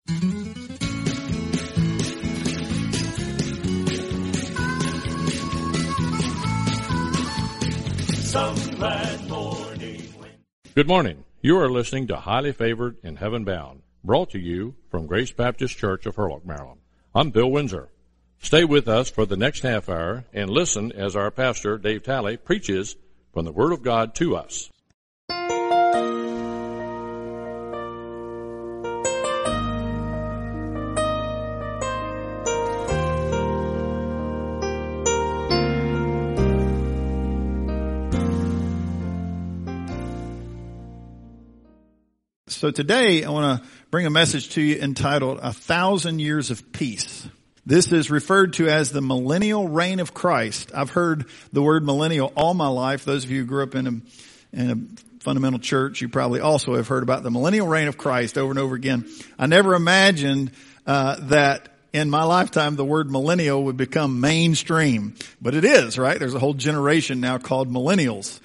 Good morning. You are listening to Highly Favored and Heaven Bound, brought to you from Grace Baptist Church of Hurlock, Maryland. I'm Bill Windsor. Stay with us for the next half hour and listen as our pastor, Dave Talley, preaches from the Word of God to us. So today I want to bring a message to you entitled 1,000 Years of Peace. This is referred to as the millennial reign of Christ. I've heard the word millennial all my life. Those of you who grew up in a fundamental church, you probably also have heard about the millennial reign of Christ over and over again. I never imagined that in my lifetime the word millennial would become mainstream. But it is, right? There's a whole generation now called millennials.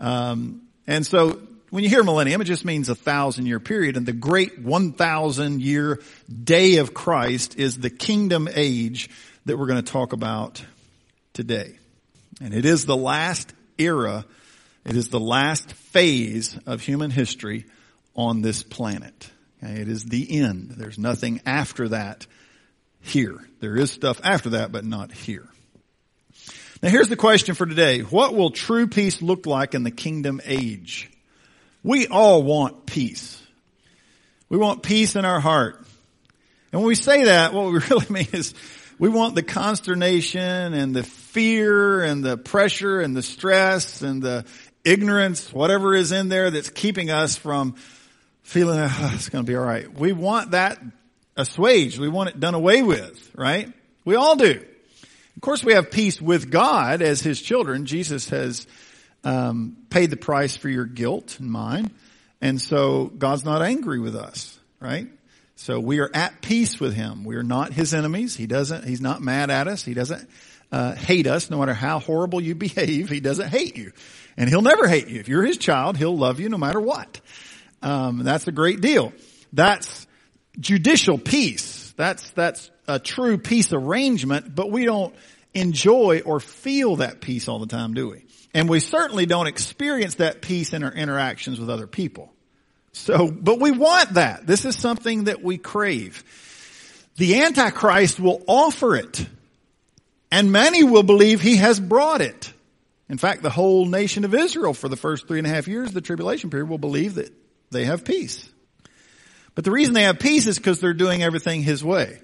And so when you hear millennium, it just means 1,000-year period. And the great 1,000-year day of Christ is the kingdom age that we're going to talk about today. And it is the last era. It is the last phase of human history on this planet. Okay? It is the end. There's nothing after that here. There is stuff after that, but not here. Now here's the question for today. What will true peace look like in the kingdom age? We all want peace. We want peace in our heart. And when we say that, what we really mean is we want the consternation and the fear and the pressure and the stress and the ignorance, whatever is in there that's keeping us from feeling it's going to be all right. We want that assuaged. We want it done away with, right? We all do. Of course, we have peace with God as His children. Jesus has paid the price for your guilt and mine. And so God's not angry with us, right? So we are at peace with Him. We are not His enemies. He's not mad at us. He doesn't hate us. No matter how horrible you behave, He doesn't hate you. And He'll never hate you. If you're His child, He'll love you no matter what. That's a great deal. That's judicial peace. That's a true peace arrangement, but we don't enjoy or feel that peace all the time, do we? And we certainly don't experience that peace in our interactions with other people. But we want that. This is something that we crave. The Antichrist will offer it, and many will believe he has brought it. In fact, the whole nation of Israel for the first 3.5 years of the tribulation period will believe that they have peace. But the reason they have peace is because they're doing everything his way.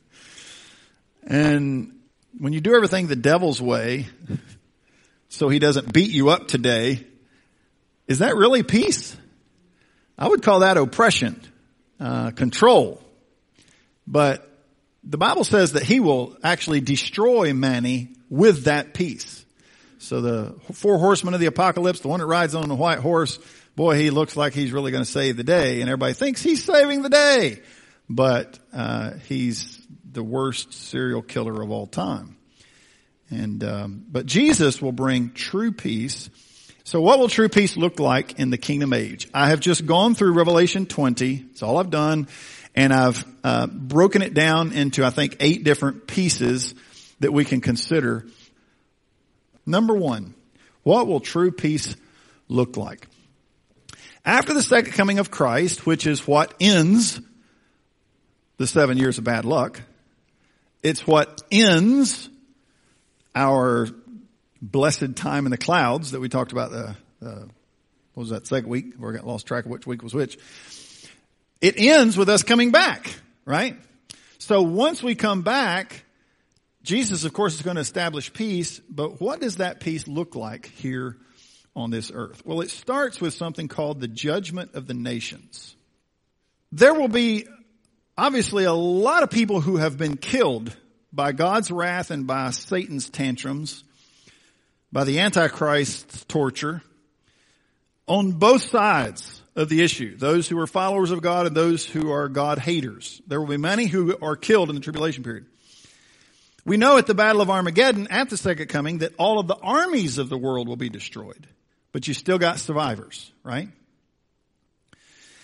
And when you do everything the devil's way, so he doesn't beat you up today, is that really peace? I would call that oppression, control. But the Bible says that he will actually destroy many with that peace. So the 4 horsemen of the apocalypse, the one that rides on the white horse, boy, he looks like he's really going to save the day. And everybody thinks he's saving the day. But he's the worst serial killer of all time. But Jesus will bring true peace. So what will true peace look like in the kingdom age? I have just gone through Revelation 20. It's all I've done. And I've broken it down into, I think, 8 different pieces that we can consider. Number 1, what will true peace look like? After the second coming of Christ, which is what ends the 7 years of bad luck, it's what ends our blessed time in the clouds that we talked about what was that, second week? We got lost track of which week was which. It ends with us coming back, right? So once we come back, Jesus, of course, is going to establish peace, but what does that peace look like here on this earth? Well, it starts with something called the judgment of the nations. There will be obviously a lot of people who have been killed by God's wrath and by Satan's tantrums, by the Antichrist's torture, on both sides of the issue. Those who are followers of God and those who are God haters. There will be many who are killed in the tribulation period. We know at the Battle of Armageddon, at the second coming, that all of the armies of the world will be destroyed. But you still got survivors, right?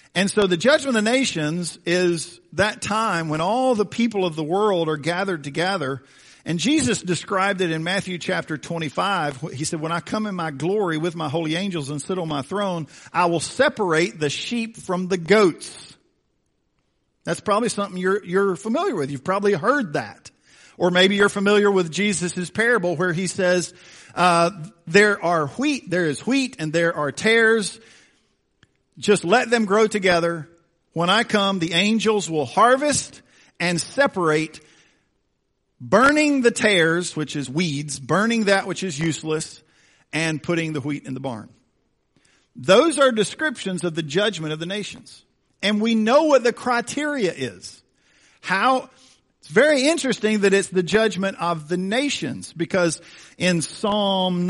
And so the judgment of the nations is that time when all the people of the world are gathered together. And Jesus described it in Matthew chapter 25. He said, when I come in my glory with my holy angels and sit on my throne, I will separate the sheep from the goats. That's probably something you're familiar with. You've probably heard that. Or maybe you're familiar with Jesus' parable where he says, there is wheat and there are tares. Just let them grow together. When I come, the angels will harvest and separate, burning the tares, which is weeds, burning that which is useless, and putting the wheat in the barn. Those are descriptions of the judgment of the nations. And we know what the criteria is. It's very interesting that it's the judgment of the nations, because in Psalm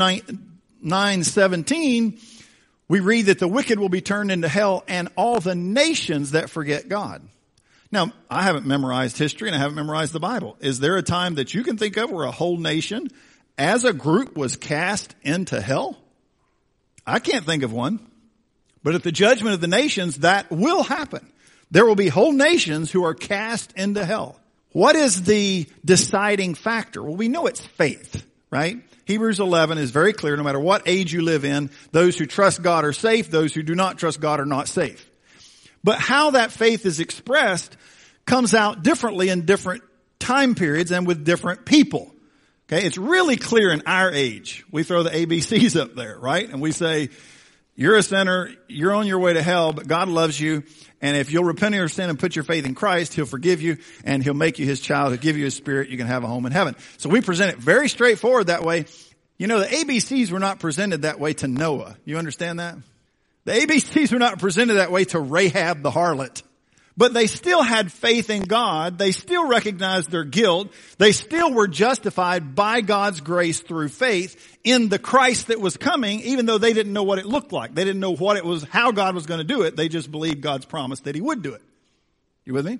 9:17, we read that the wicked will be turned into hell and all the nations that forget God. Now, I haven't memorized history and I haven't memorized the Bible. Is there a time that you can think of where a whole nation as a group was cast into hell? I can't think of one. But at the judgment of the nations, that will happen. There will be whole nations who are cast into hell. What is the deciding factor? Well, we know it's faith, right? Hebrews 11 is very clear. No matter what age you live in, those who trust God are safe. Those who do not trust God are not safe. But how that faith is expressed comes out differently in different time periods and with different people. Okay, it's really clear in our age. We throw the ABCs up there, right? And we say, you're a sinner, you're on your way to hell, but God loves you. And if you'll repent of your sin and put your faith in Christ, He'll forgive you and He'll make you His child. He'll give you His Spirit. You can have a home in heaven. So we present it very straightforward that way. You know, the ABCs were not presented that way to Noah. You understand that? The ABCs were not presented that way to Rahab the harlot. But they still had faith in God. They still recognized their guilt. They still were justified by God's grace through faith in the Christ that was coming, even though they didn't know what it looked like. They didn't know what it was, how God was going to do it. They just believed God's promise that He would do it. You with me?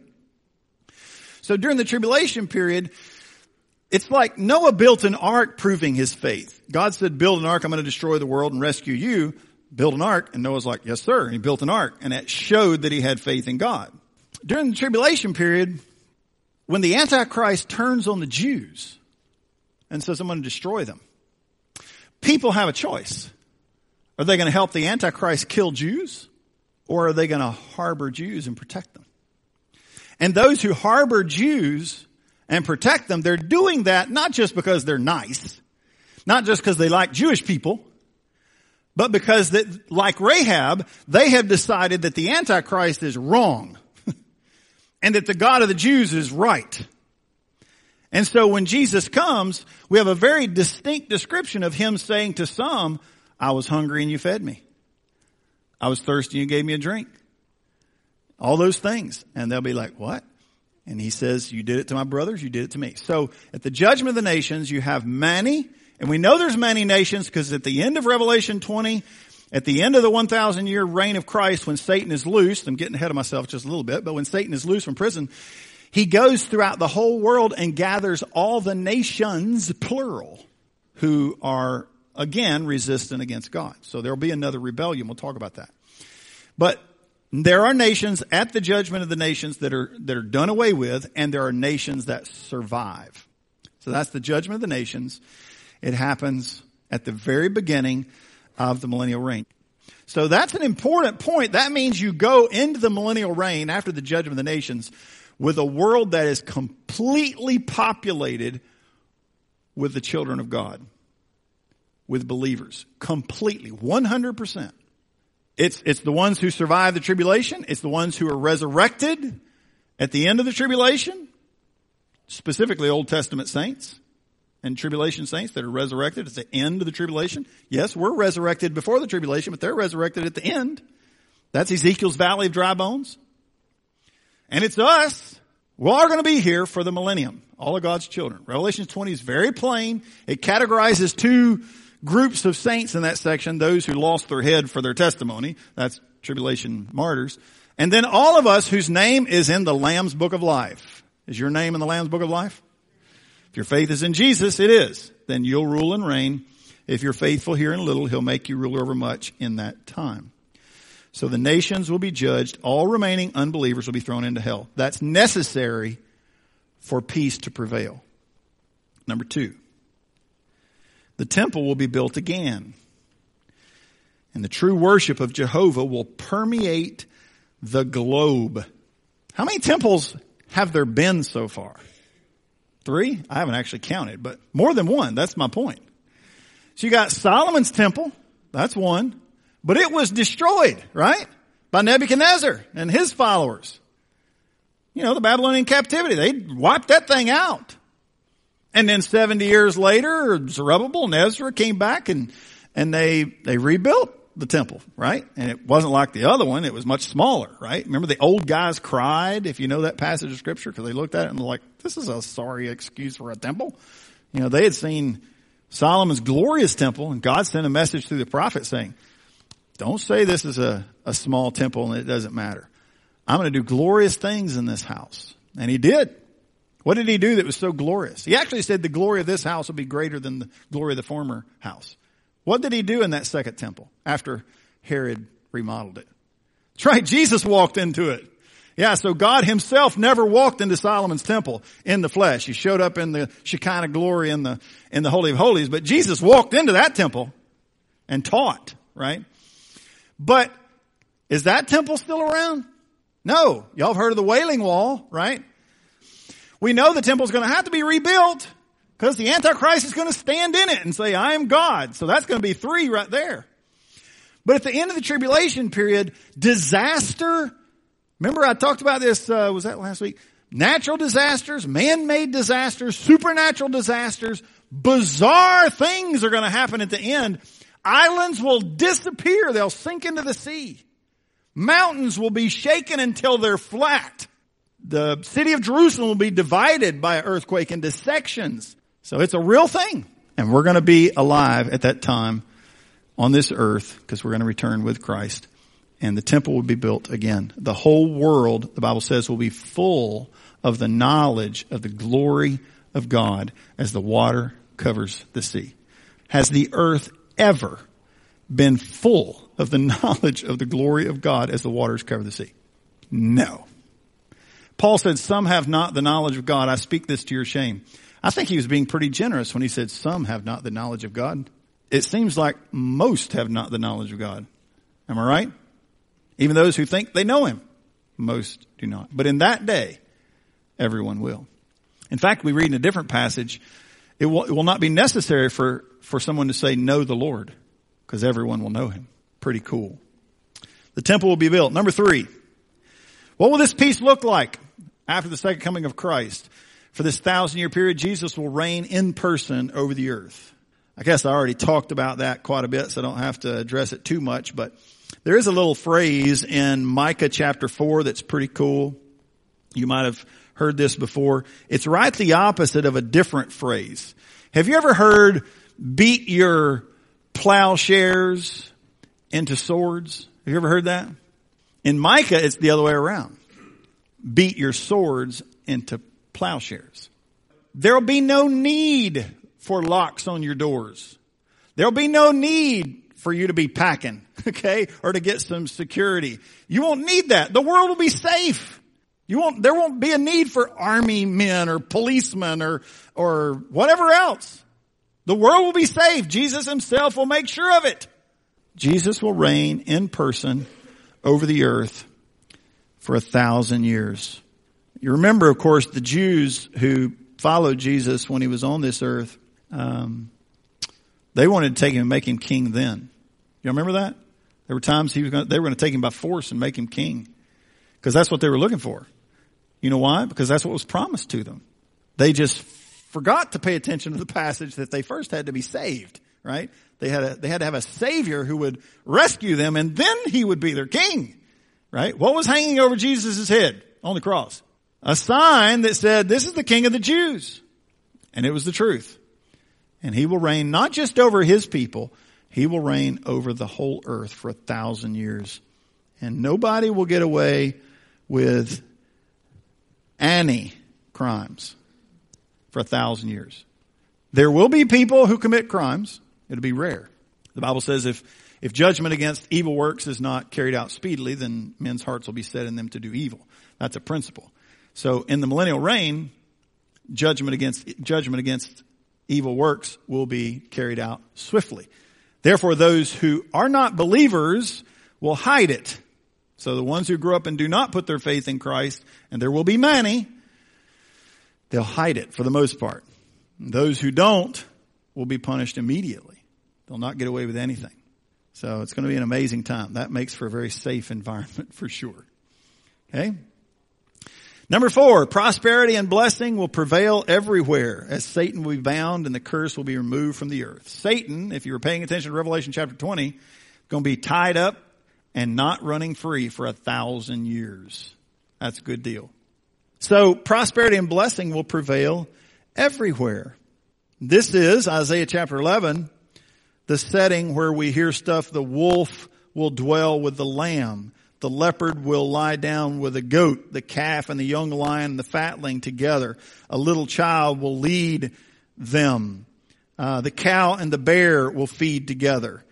So during the tribulation period, it's like Noah built an ark proving his faith. God said, build an ark, I'm going to destroy the world and rescue you. Build an ark. And Noah's like, yes, sir. And he built an ark. And that showed that he had faith in God. During the tribulation period, when the Antichrist turns on the Jews and says, I'm going to destroy them, people have a choice. Are they going to help the Antichrist kill Jews? Or are they going to harbor Jews and protect them? And those who harbor Jews and protect them, they're doing that not just because they're nice, not just because they like Jewish people, but because that, like Rahab, they have decided that the Antichrist is wrong and that the God of the Jews is right. And so when Jesus comes, we have a very distinct description of Him saying to some, I was hungry and you fed me. I was thirsty and you gave me a drink. All those things. And they'll be like, what? And He says, you did it to my brothers, you did it to me. So at the judgment of the nations, you have many, and we know there's many nations because at the end of Revelation 20, at the end of the 1,000-year reign of Christ, when Satan is loosed, I'm getting ahead of myself just a little bit, but when Satan is loosed from prison, he goes throughout the whole world and gathers all the nations, plural, who are, again, resistant against God. So there'll be another rebellion. We'll talk about that. But there are nations at the judgment of the nations that are done away with, and there are nations that survive. So that's the judgment of the nations. It happens at the very beginning of the millennial reign. So that's an important point. That means you go into the millennial reign after the judgment of the nations with a world that is completely populated with the children of God, with believers. Completely, 100%. It's the ones who survive the tribulation. It's the ones who are resurrected at the end of the tribulation, specifically Old Testament saints and tribulation saints that are resurrected at the end of the tribulation. Yes, we're resurrected before the tribulation, but they're resurrected at the end. That's Ezekiel's Valley of Dry Bones. And it's us. We're all going to be here for the millennium, all of God's children. Revelation 20 is very plain. It categorizes two groups of saints in that section, those who lost their head for their testimony. That's tribulation martyrs. And then all of us whose name is in the Lamb's Book of Life. Is your name in the Lamb's Book of Life? If your faith is in Jesus, it is. Then you'll rule and reign. If you're faithful here in little, He'll make you ruler over much in that time. So the nations will be judged. All remaining unbelievers will be thrown into hell. That's necessary for peace to prevail. Number 2, the temple will be built again. And the true worship of Jehovah will permeate the globe. How many temples have there been so far? 3? I haven't actually counted, but more than one. That's my point. So you got Solomon's temple. That's one. But it was destroyed, right? By Nebuchadnezzar and his followers. You know, the Babylonian captivity. They wiped that thing out. And then 70 years later, Zerubbabel and Ezra came back and they rebuilt the temple, right? And it wasn't like the other one. It was much smaller, right? Remember the old guys cried, if you know that passage of scripture, because they looked at it and they're like, this is a sorry excuse for a temple. You know, they had seen Solomon's glorious temple, and God sent a message through the prophet saying, don't say this is a small temple and it doesn't matter. I'm going to do glorious things in this house. And he did. What did he do that was so glorious? He actually said the glory of this house will be greater than the glory of the former house. What did he do in that second temple after Herod remodeled it? That's right, Jesus walked into it. Yeah, so God himself never walked into Solomon's temple in the flesh. He showed up in the Shekinah glory in the Holy of Holies, but Jesus walked into that temple and taught, right? But is that temple still around? No. Y'all have heard of the Wailing Wall, right? We know the temple's going to have to be rebuilt because the Antichrist is going to stand in it and say, I am God. So that's going to be 3 right there. But at the end of the tribulation period, disaster, remember I talked about this, was that last week? Natural disasters, man-made disasters, supernatural disasters, bizarre things are going to happen at the end. Islands will disappear. They'll sink into the sea. Mountains will be shaken until they're flat. The city of Jerusalem will be divided by an earthquake into sections. So it's a real thing. And we're going to be alive at that time on this earth because we're going to return with Christ. And the temple will be built again. The whole world, the Bible says, will be full of the knowledge of the glory of God as the water covers the sea. Has the earth ever been full of the knowledge of the glory of God as the waters cover the sea? No. Paul said, some have not the knowledge of God. I speak this to your shame. I think he was being pretty generous when he said some have not the knowledge of God. It seems like most have not the knowledge of God. Am I right? Even those who think they know him, most do not. But in that day, everyone will. In fact, we read in a different passage, it will not be necessary for someone to say, know the Lord, because everyone will know him. Pretty cool. The temple will be built. Number 3, what will this peace look like after the second coming of Christ? For this 1,000-year period, Jesus will reign in person over the earth. I guess I already talked about that quite a bit, so I don't have to address it too much, but there is a little phrase in Micah chapter 4 that's pretty cool. You might have heard this before. It's right the opposite of a different phrase. Have you ever heard beat your plowshares into swords? Have you ever heard that? In Micah, it's the other way around. Beat your swords into plowshares. There'll be no need for locks on your doors. There'll be no need for you to be packing, okay, or to get some security. You won't need that. The world will be safe. There won't be a need for army men or policemen or whatever else. The world will be safe. Jesus himself will make sure of it. Jesus will reign in person over the earth for 1,000 years. You remember, of course, the Jews who followed Jesus when he was on this earth. They wanted to take him and make him king then. You remember that? There were times they were going to take him by force and make him king. Because that's what they were looking for. You know why? Because that's what was promised to them. They just forgot to pay attention to the passage that they first had to be saved, right? They had to have a savior who would rescue them, and then he would be their king, right? What was hanging over Jesus' head on the cross? A sign that said, this is the King of the Jews. And it was the truth. And he will reign not just over his people, he will reign over the whole earth for 1,000 years. And nobody will get away with any crimes for 1,000 years. There will be people who commit crimes. It'll be rare. The Bible says If judgment against evil works is not carried out speedily, then men's hearts will be set in them to do evil. That's a principle. So in the millennial reign, judgment against evil works will be carried out swiftly. Therefore, those who are not believers will hide it. So the ones who grow up and do not put their faith in Christ, and there will be many, they'll hide it for the most part. And those who don't will be punished immediately. They'll not get away with anything. So it's going to be an amazing time. That makes for a very safe environment for sure. Okay? Number 4, prosperity and blessing will prevail everywhere as Satan will be bound and the curse will be removed from the earth. Satan, if you were paying attention to Revelation chapter 20, is going to be tied up and not running free for 1,000 years. That's a good deal. So prosperity and blessing will prevail everywhere. This is Isaiah chapter 11, the setting where we hear stuff, the wolf will dwell with the lamb. The leopard will lie down with the goat, the calf and the young lion and the fatling together. A little child will lead them. The cow and the bear will feed together.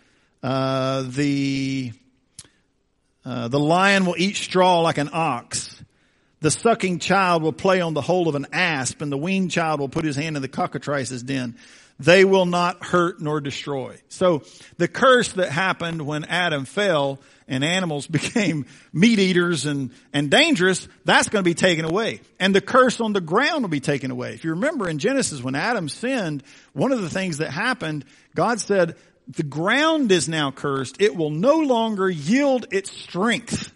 The lion will eat straw like an ox. The sucking child will play on the hole of an asp, and the weaned child will put his hand in the cockatrice's den. They will not hurt nor destroy. So the curse that happened when Adam fell and animals became meat eaters and dangerous, that's going to be taken away. And the curse on the ground will be taken away. If you remember in Genesis, when Adam sinned, one of the things that happened, God said, the ground is now cursed. It will no longer yield its strength.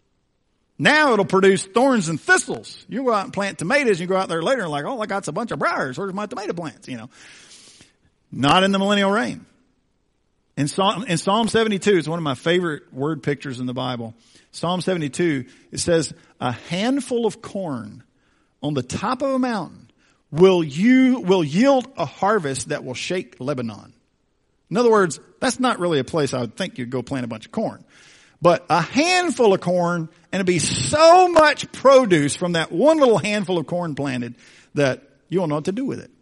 Now it'll produce thorns and thistles. You go out and plant tomatoes and you go out there later and like, oh, I got a bunch of briars. Where's my tomato plants? Not in the millennial reign. In Psalm 72, it's one of my favorite word pictures in the Bible. Psalm 72, it says, a handful of corn on the top of a mountain will yield a harvest that will shake Lebanon. In other words, that's not really a place I would think you'd go plant a bunch of corn. But a handful of corn, and it'd be so much produce from that one little handful of corn planted that you won't know what to do with it.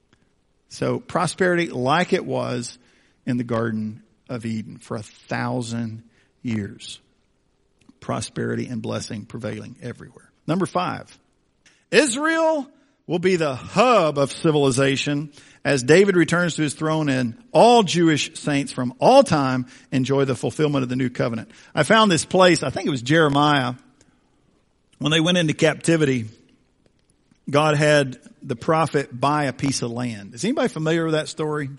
So prosperity like it was in the Garden of Eden for 1,000 years. Prosperity and blessing prevailing everywhere. Number 5, Israel will be the hub of civilization as David returns to his throne and all Jewish saints from all time enjoy the fulfillment of the new covenant. I found this place, I think it was Jeremiah, when they went into captivity, God had the prophet buy a piece of land. Is anybody familiar with that story?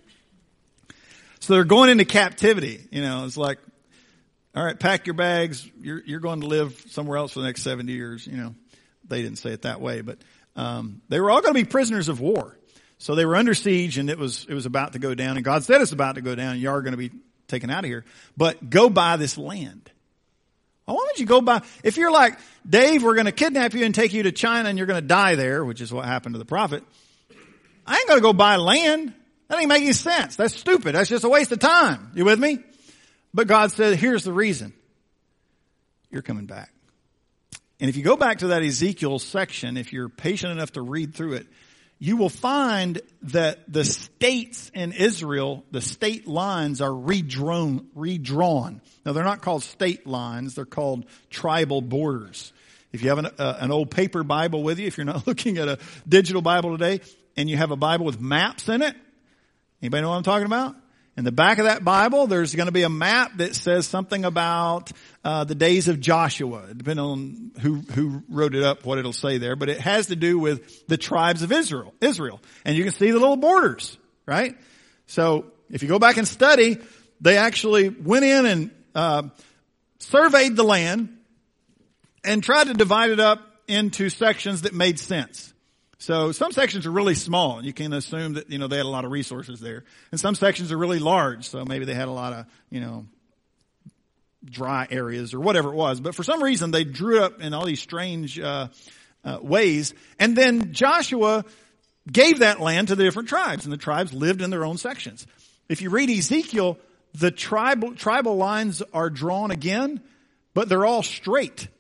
So they're going into captivity. It's like, all right, pack your bags. You're going to live somewhere else for the next 70 years. They didn't say it that way, but they were all going to be prisoners of war. So they were under siege and it was about to go down, and God said it's about to go down and you are going to be taken out of here. But go buy this land. Well, why don't you go buy, if you're like, Dave, we're going to kidnap you and take you to China and you're going to die there, which is what happened to the prophet. I ain't going to go buy land. That ain't making sense. That's stupid. That's just a waste of time. You with me? But God said, here's the reason. You're coming back. And if you go back to that Ezekiel section, if you're patient enough to read through it, you will find that the states in Israel, the state lines are redrawn. Now, they're not called state lines. They're called tribal borders. If you have an old paper Bible with you, if you're not looking at a digital Bible today, and you have a Bible with maps in it, anybody know what I'm talking about? In the back of that Bible, there's going to be a map that says something about the days of Joshua. Depending on who wrote it up, what it'll say there. But it has to do with the tribes of Israel. And you can see the little borders, right? So if you go back and study, they actually went in and surveyed the land and tried to divide it up into sections that made sense. So some sections are really small, and you can assume that, they had a lot of resources there. And some sections are really large, so maybe they had a lot of, dry areas or whatever it was. But for some reason, they drew it up in all these strange ways. And then Joshua gave that land to the different tribes, and the tribes lived in their own sections. If you read Ezekiel, the tribal lines are drawn again, but they're all straight.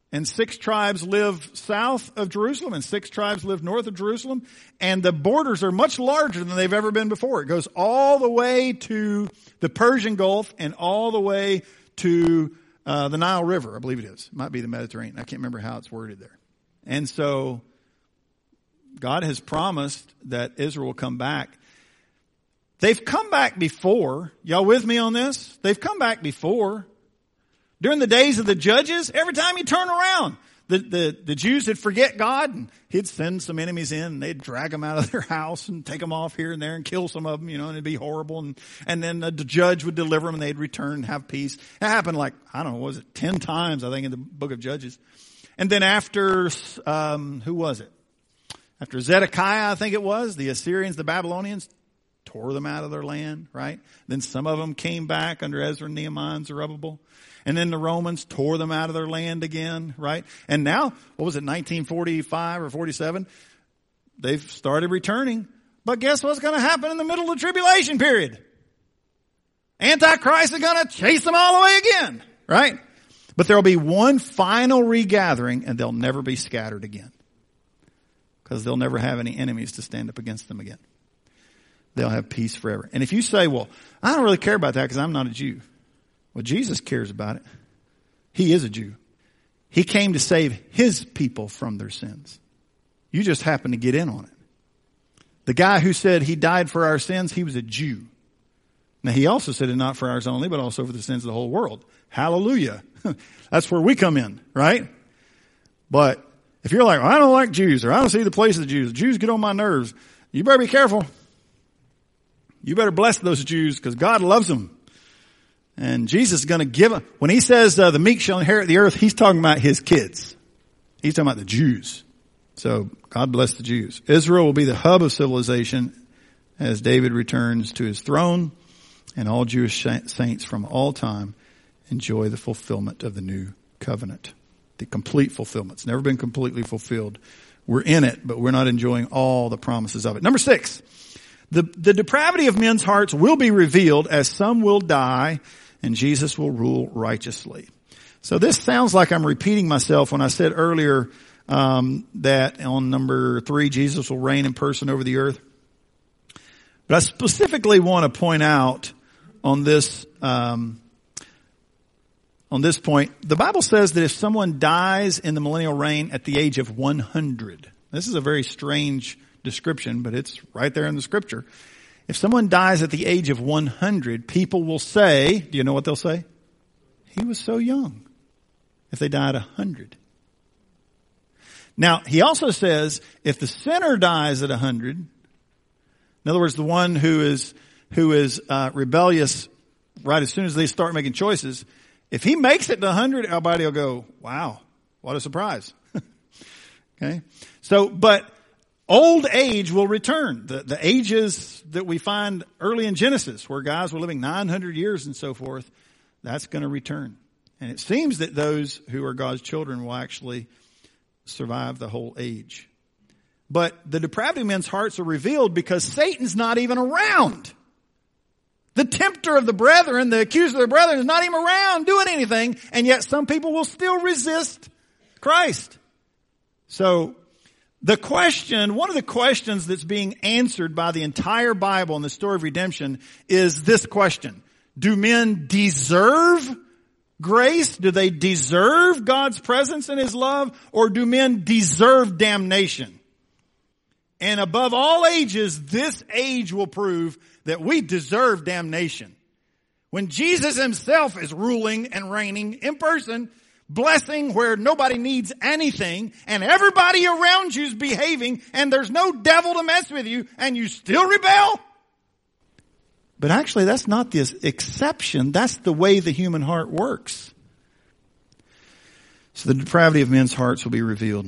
And 6 tribes live south of Jerusalem and 6 tribes live north of Jerusalem. And the borders are much larger than they've ever been before. It goes all the way to the Persian Gulf and all the way to the Nile River, I believe it is. It might be the Mediterranean. I can't remember how it's worded there. And so God has promised that Israel will come back. They've come back before. Y'all with me on this? They've come back before. During the days of the judges, every time you turn around, the Jews would forget God and he'd send some enemies in and they'd drag them out of their house and take them off here and there and kill some of them, and it'd be horrible. And then the judge would deliver them and they'd return and have peace. It happened like, I don't know, was it 10 times, I think, in the book of Judges. And then after, who was it? After Zedekiah, I think it was, the Assyrians, the Babylonians, tore them out of their land, right? Then some of them came back under Ezra, Nehemiah, and Zerubbabel. And then the Romans tore them out of their land again, right? And now, what was it, 1945 or 47? They've started returning. But guess what's going to happen in the middle of the tribulation period? Antichrist is going to chase them all away again, right? But there will be one final regathering and they'll never be scattered again. Because they'll never have any enemies to stand up against them again. They'll have peace forever. And if you say, well, I don't really care about that because I'm not a Jew. Well, Jesus cares about it. He is a Jew. He came to save his people from their sins. You just happen to get in on it. The guy who said he died for our sins, he was a Jew. Now, he also said it not for ours only, but also for the sins of the whole world. Hallelujah. That's where we come in, right? But if you're like, well, I don't like Jews, or I don't see the place of the Jews get on my nerves, you better be careful. You better bless those Jews because God loves them. And Jesus is going to give them, when he says the meek shall inherit the earth, he's talking about his kids. He's talking about the Jews. So God bless the Jews. Israel will be the hub of civilization as David returns to his throne, and all Jewish saints from all time enjoy the fulfillment of the new covenant. The complete fulfillment. It's never been completely fulfilled. We're in it, but we're not enjoying all the promises of it. Number 6. The depravity of men's hearts will be revealed as some will die and Jesus will rule righteously. So this sounds like I'm repeating myself when I said earlier that on number 3, Jesus will reign in person over the earth. But I specifically want to point out on this point, the Bible says that if someone dies in the millennial reign at the age of 100, this is a very strange description, but it's right there in the scripture. If someone dies at the age of 100, people will say, do you know what they'll say? He was so young. If they died 100. Now, he also says, if the sinner dies at 100, in other words, the one who is rebellious right as soon as they start making choices, if he makes it to 100, everybody will go, wow, what a surprise. Okay. So, but old age will return. The ages that we find early in Genesis, where guys were living 900 years and so forth, that's going to return. And it seems that those who are God's children will actually survive the whole age. But the depravity of men's hearts are revealed because Satan's not even around. The tempter of the brethren, the accuser of the brethren, is not even around doing anything, and yet some people will still resist Christ. So, one of the questions that's being answered by the entire Bible in the story of redemption is this question. Do men deserve grace? Do they deserve God's presence and his love? Or do men deserve damnation? And above all ages, this age will prove that we deserve damnation. When Jesus himself is ruling and reigning in person, blessing where nobody needs anything, and everybody around you is behaving, and there's no devil to mess with you, and you still rebel? But actually, that's not the exception. That's the way the human heart works. So the depravity of men's hearts will be revealed.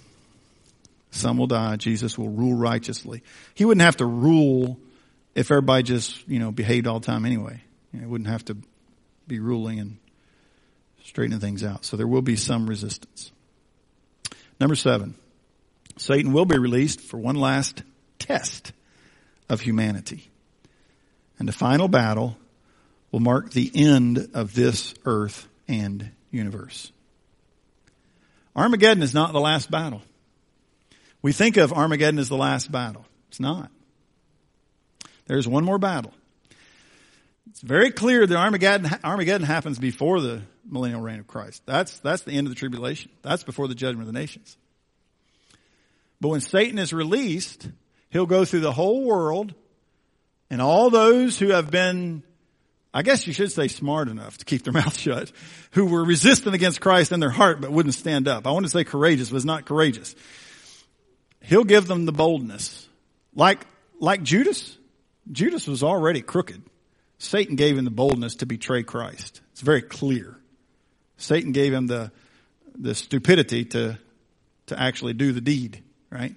Some will die. Jesus will rule righteously. He wouldn't have to rule if everybody just, behaved all the time anyway. He wouldn't have to be ruling and straightening things out. So there will be some resistance. Number 7, Satan will be released for one last test of humanity. And the final battle will mark the end of this earth and universe. Armageddon is not the last battle. We think of Armageddon as the last battle. It's not. There's one more battle. It's very clear that Armageddon happens before the millennial reign of Christ. That's the end of the tribulation. That's before the judgment of the nations. But when Satan is released, he'll go through the whole world, and all those who have been, I guess you should say smart enough to keep their mouth shut, who were resistant against Christ in their heart but wouldn't stand up. I want to say courageous, but not courageous. He'll give them the boldness. Like Judas. Judas was already crooked. Satan gave him the boldness to betray Christ. It's very clear. Satan gave him the stupidity to actually do the deed, right?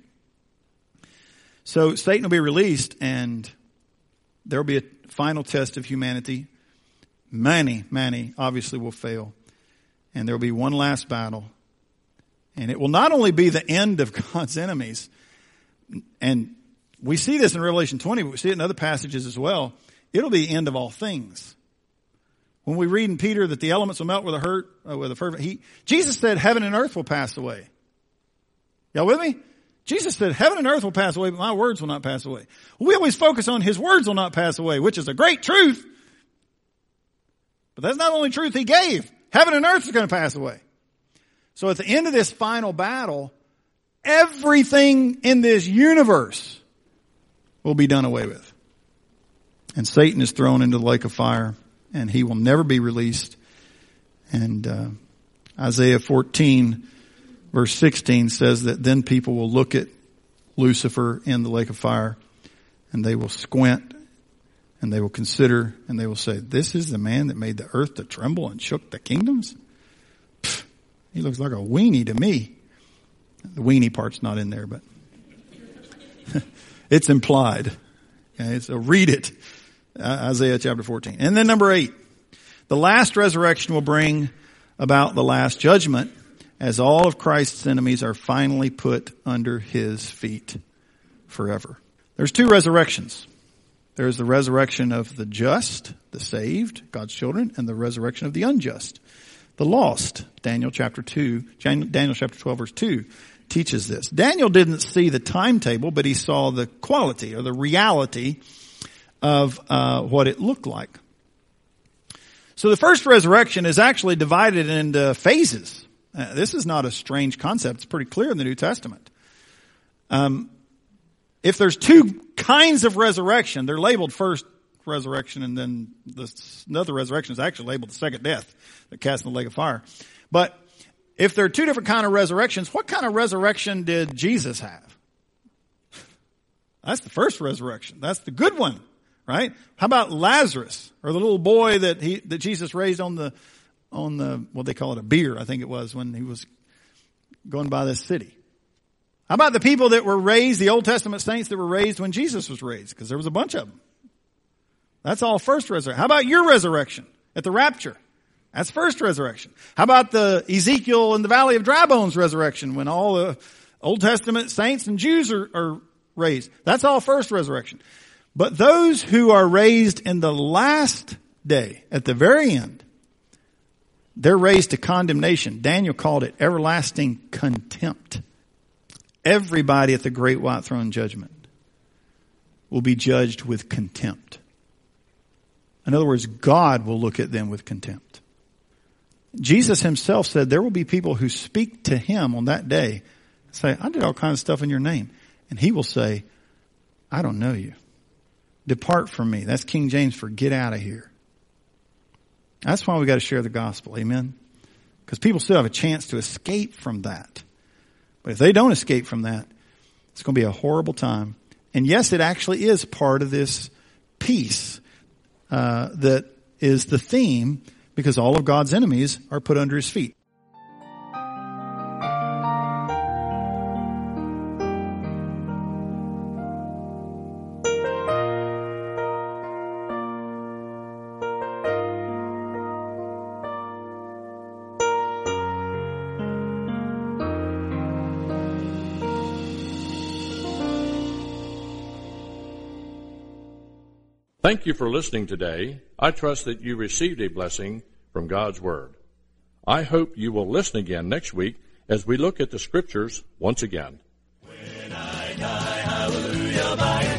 So Satan will be released, and there will be a final test of humanity. Many obviously will fail. And there will be one last battle. And it will not only be the end of God's enemies, and we see this in Revelation 20, but we see it in other passages as well. It'll be the end of all things. When we read in Peter that the elements will melt with a fervent heat, Jesus said heaven and earth will pass away. Y'all with me? Jesus said heaven and earth will pass away, but my words will not pass away. We always focus on his words will not pass away, which is a great truth. But that's not the only truth he gave. Heaven and earth is going to pass away. So at the end of this final battle, everything in this universe will be done away with. And Satan is thrown into the lake of fire, and he will never be released. And Isaiah 14, verse 16 says that then people will look at Lucifer in the lake of fire, and they will squint, and they will consider, and they will say, this is the man that made the earth to tremble and shook the kingdoms? Pfft, he looks like a weenie to me. The weenie part's not in there, but it's implied. Okay, so read it. Isaiah chapter 14. And then number 8. The last resurrection will bring about the last judgment as all of Christ's enemies are finally put under his feet forever. There's 2 resurrections. There's the resurrection of the just, the saved, God's children, and the resurrection of the unjust, the lost. Daniel chapter 12 verse 2 teaches this. Daniel didn't see the timetable, but he saw the quality or the reality of what it looked like. So the first resurrection is actually divided into phases. This is not a strange concept. It's pretty clear in the New Testament. If there's 2 kinds of resurrection, they're labeled first resurrection, and then another resurrection is actually labeled the second death, that cast in the lake of fire. But if there are 2 different kind of resurrections, what kind of resurrection did Jesus have? That's the first resurrection. That's the good one, right? How about Lazarus, or the little boy that Jesus raised on the what they call it, a bier, I think it was, when he was going by this city. How about the people that were raised, the Old Testament saints that were raised when Jesus was raised? Because there was a bunch of them. That's all first resurrection. How about your resurrection at the rapture? That's first resurrection. How about the Ezekiel in the Valley of Dry Bones resurrection, when all the Old Testament saints and Jews are raised? That's all first resurrection. But those who are raised in the last day, at the very end, they're raised to condemnation. Daniel called it everlasting contempt. Everybody at the great white throne judgment will be judged with contempt. In other words, God will look at them with contempt. Jesus himself said there will be people who speak to him on that day, say, I did all kinds of stuff in your name. And he will say, I don't know you. Depart from me. That's King James for get out of here. That's why we got to share the gospel. Amen. Because people still have a chance to escape from that. But if they don't escape from that, it's going to be a horrible time. And yes, it actually is part of this peace that is the theme, because all of God's enemies are put under his feet. Thank you for listening today. I trust that you received a blessing from God's Word. I hope you will listen again next week as we look at the Scriptures once again. When I die, hallelujah, my